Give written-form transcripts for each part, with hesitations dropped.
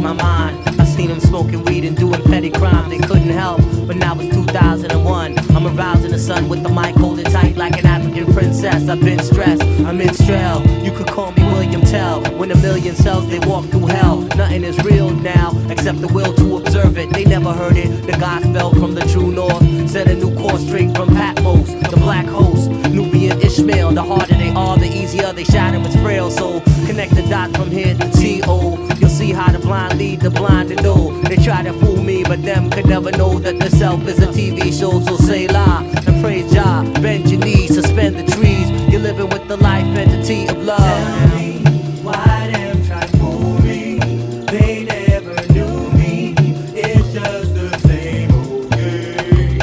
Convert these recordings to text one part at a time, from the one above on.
my mind. I seen them smoking weed and doing petty crimes they couldn't help. But now it's 2001. I'm arousing the sun with the mic, holding tight like an African princess. I've been stressed, I'm in Strel. You could call me William Tell. When a million cells they walk through hell, nothing is real now except the will to observe it. They never heard it. The gospel from the true north set a new course straight from Patmos, the black host, Nubian Ishmael. The harder they are, the easier they shatter what's frail. So connect the dots from here to T.O. You'll see how the blind lead the blind to know. They try to fool me, but them could never know that the self is a TV show. So say la and praise Jah, bend your knees, suspend the trees. You're living with the life entity of love. Tell me why them try to fool me. They never knew me. It's just the same old game,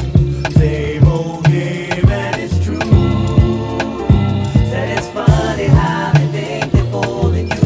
and it's true. Said it's funny how they think they're fooling you.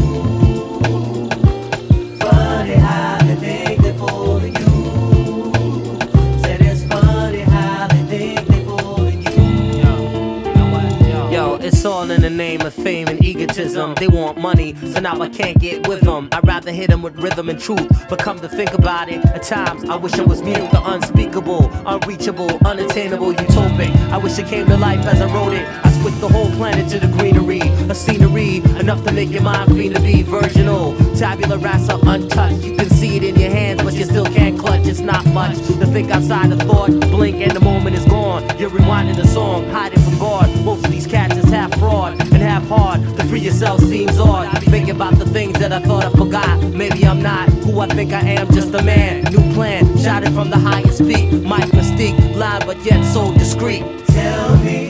Funny how they think they're fooling you. Said it's funny how they think they're fooling you. Yo, it's all in the name of fame and egotism. They want money, so now I can't get with them. I'd rather hit them with rhythm and truth. But come to think about it, at times I wish I was mute. The unspeakable, unreachable, unattainable, utopic. I wish it came to life as I wrote it. I switched the whole planet to the greenery, a scenery enough to make your mind free to be virginal. Tabula rasa untouched. You can see it in your hands, but you still can't clutch. It's not much to think outside the thought. Blink and the moment is gone. You're rewinding the song, hiding from God. Most of these cats is half fraud and half hard. To free yourself seems odd. Thinking about the things that I thought I forgot. Maybe I'm not who I think I am, just a man. New plan, shot it from the highest peak. Mike Mystique, loud but yet so discreet. Tell me